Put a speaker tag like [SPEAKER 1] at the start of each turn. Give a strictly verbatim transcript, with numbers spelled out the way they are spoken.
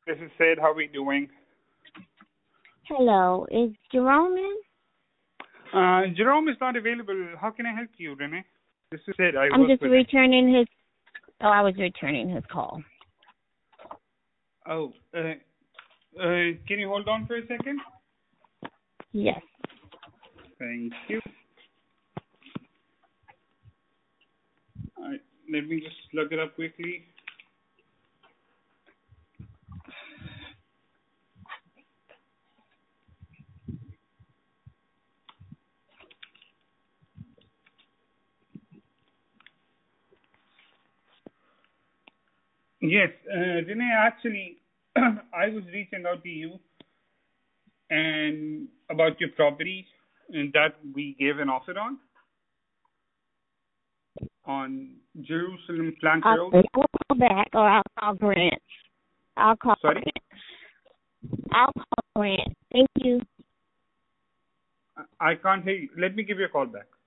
[SPEAKER 1] This is Sid. How are we doing?
[SPEAKER 2] Hello, is Jerome in?
[SPEAKER 1] Uh, Jerome is not available. How can I help you, Renee? This is Sid. I
[SPEAKER 2] I'm
[SPEAKER 1] work
[SPEAKER 2] just
[SPEAKER 1] with him.
[SPEAKER 2] returning his. Oh, I was returning his call.
[SPEAKER 1] Oh, uh, uh, can you hold on for a second?
[SPEAKER 2] Yes.
[SPEAKER 1] Thank you. All right, let me just look it up quickly. Yes, uh, Renee, actually, I was reaching out to you and about your property that we gave an offer on, on Jerusalem Plank
[SPEAKER 2] I'll,
[SPEAKER 1] Road.
[SPEAKER 2] I'll call back, or I'll call Grant. I'll call
[SPEAKER 1] Sorry?
[SPEAKER 2] Grant. I'll call Grant. Thank you.
[SPEAKER 1] I can't hear you. Let me give you a call back.